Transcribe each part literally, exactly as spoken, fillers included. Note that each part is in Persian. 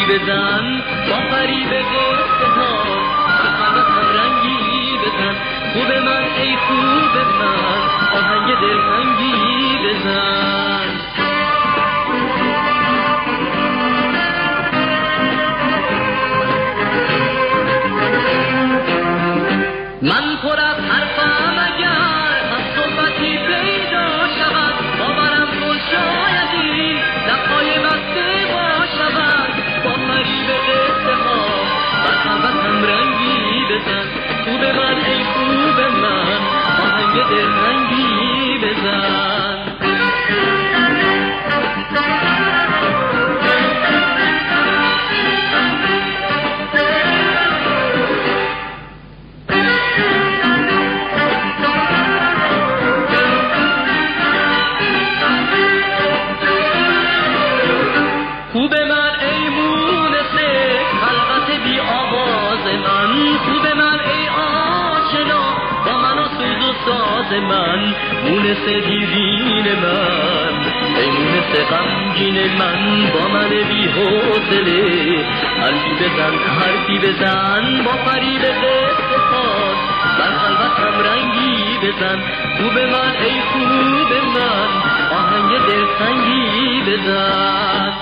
بزن، با فریب قصه ها بخندم رنگی بزن. خوب من ای خوب من، آهنگ دلتنگی بزن. من پر از حرفم اگر هم صحبتی پیدا شود، باورم کن شایدی لبهای بسته باشود. با فریب قصه ها بر خلوتم رنگی بزن. خوب من ای خوب من، آهنگ دلتنگی بزن. خوب من ای مونس خلقت بی آواز من، خوب من ای آشنا با من و سوز و ساز من. مونس دیرین من، ای مونس غمگین من، با من بی حوصله حرفی بزن حرفی بزن. با فریب قصه خاص بر خلوتم رنگی بزن. خوب من ای خوب من، آهنگ دلتنگی بزن.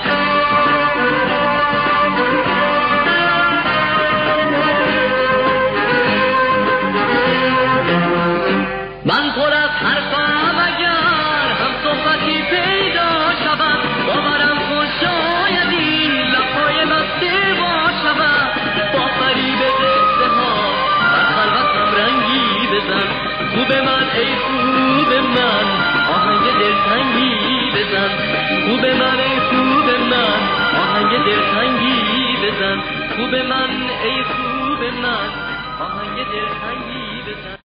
من پر از حرفم اگر هم صحبتی پیدا شود، باورم کن شایدی لبهای بسته باشود. با فریب قصه ها بر خلوتم رنگی بزن. خوب من ای خوب من، آهنگ دلتنگی بزن. خوب من ای خوب من، آهنگ دلتنگی بزن. خوب من ای خوب من، آهنگ دلتنگی بزن.